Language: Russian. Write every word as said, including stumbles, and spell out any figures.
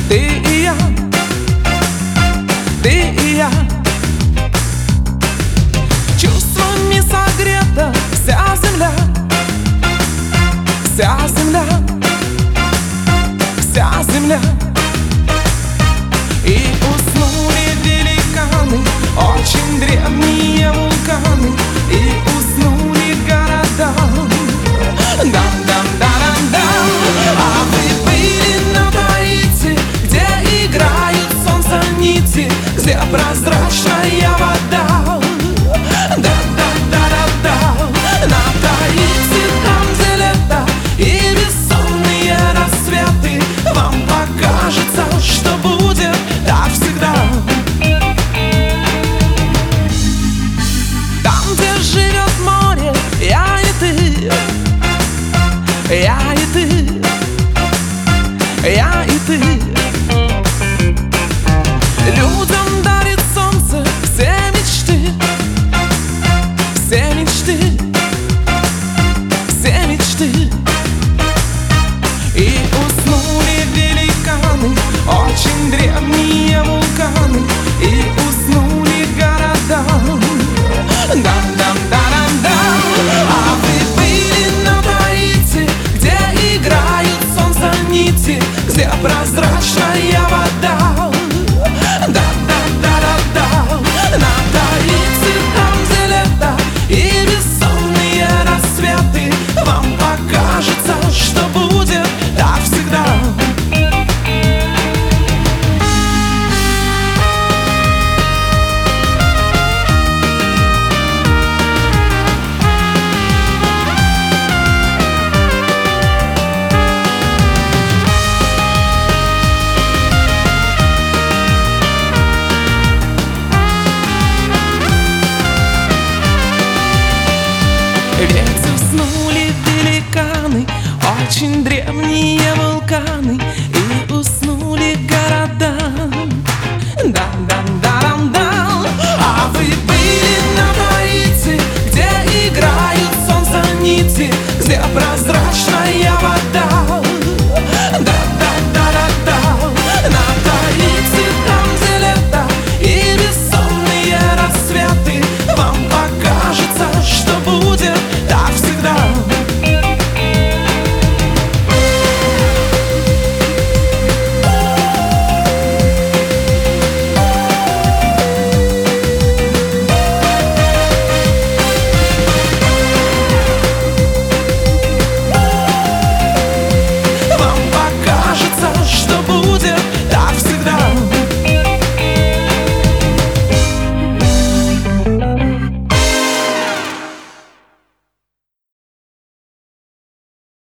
Ты и я, ты и я. Чувствами согрета вся земля, вся земля, вся земля. И уснули великаны, очень древние вулканы, и уснули города. Дам-дам-дарам-дам. А вы были на Таити, где играют солнца нити, где прозрачная вода. Да-да-да-да-да. На Таити, там, где лето и бессонные рассветы, вам покажется, что будет так всегда. Там, где живет море, я и ты, я и ты, я и ты. Людям дарит солнце все мечты, все мечты, все мечты. И уснули великаны, очень древние вулканы, и уснули города. Дам-дам-дарам-дам. А вы были на Таити, где играют солнца нити, где прозрачная вода. Да-да-да-да-да. На Таити, там, где лето и бессонные рассветы, вам покажется, что будет так всегда. Ведь уснули великаны, очень древние вулканы, и уснули города. Дам-дам-дарам-дам. А вы были на Таити, где играют солнца нити,